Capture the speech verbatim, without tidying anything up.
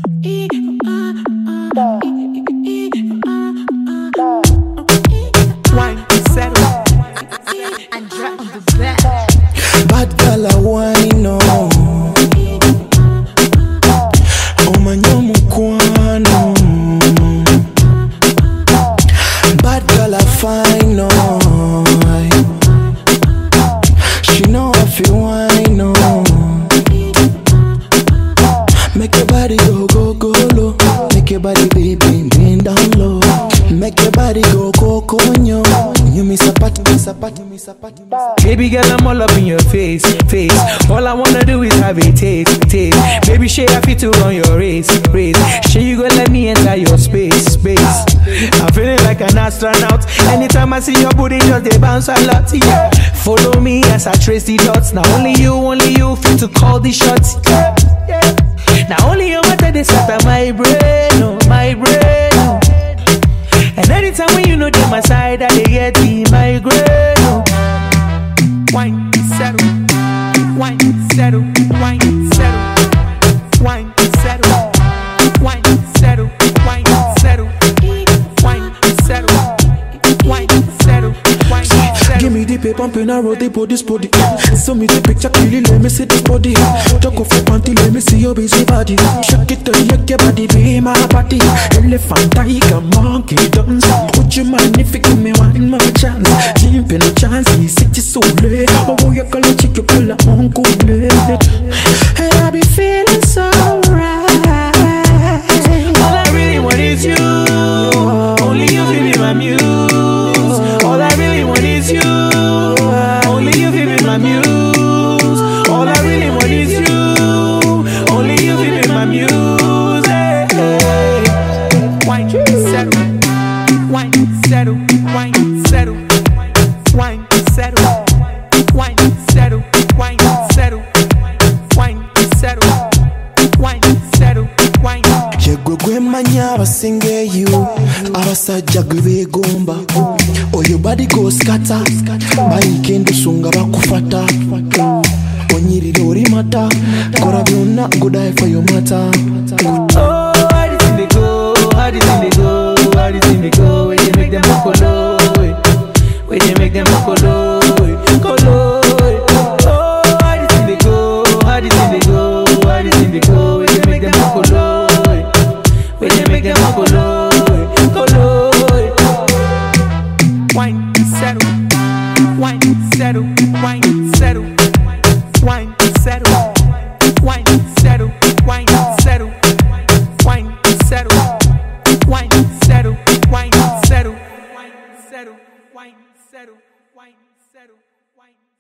Wine, settle. And drop on the back. Bad girl a wine on. Oh my nyomu kwano. Bad girl a fine on. She know if you wine on. Make your body go go go low. Make your body baby bend down low. Make your body go go conyo. You miss a part, miss a part, miss a part. Baby girl, I'm all up in your face, face. All I wanna do is have a taste, taste. Baby, share I fit to run your race, race. Sure you go let me enter your space, space. I'm feeling like an astronaut. Anytime I see your booty, just they bounce a lot, yeah. Follow me as I trace the dots. Now only you, only you fit to call the shots, yeah, yeah. Now only you matter they set up my brain, oh, my brain, oh. And anytime when you know they're my side, I they get the migraine, oh. Wine, settle, wine, settle, wine, settle, wine, settle, wine, settle, wine, settle, wine, settle, wine, settle, wine, settle. Give me the paper, pumping a roll, they put this body. So me the picture, clearly let me see this body. Talk off your panty, let me see your busy body. Shake it and shake your body, be my body. Elephant, tiger, monkey, dance. Would you mind if you give me one more chance? Jump in a chance, he sit you so late. Oh, you call it, you pull up on cool. Hey, I be feeling so right. All I really want is you. Only you feel be my muse. All I really want is you. Only you feel be my muse. All I really want is you. Only you feel be my muse. Hey, hey. Wine, settle. Wine, settle. Wine, settle. Wine, settle. Wine, settle. Wine, settle. Wine, settle. Wine, settle. Wine. Yegwe manya abasinge you abasajja gwe begomba. Oh, your body go scatter. Bayikende sunga bakufata. Onyirira oli mata. Kora byonna go die for your matter. Oh, how this thing they go? How this thing they go? How this thing they go? Where they make them go low? Where they make them go low? Go low. Oh, how this thing they go? How this thing they go? How this thing they go? Where they make them go low? Where they make them go low? Go low. Wine, settle. Wine, settle. Wine, settle. Wine, settle. Wine, settle. Wine, settle. Wine, settle. Wine, settle. Wine, settle. Wine, settle. Wine, settle. Wine, settle. Wine.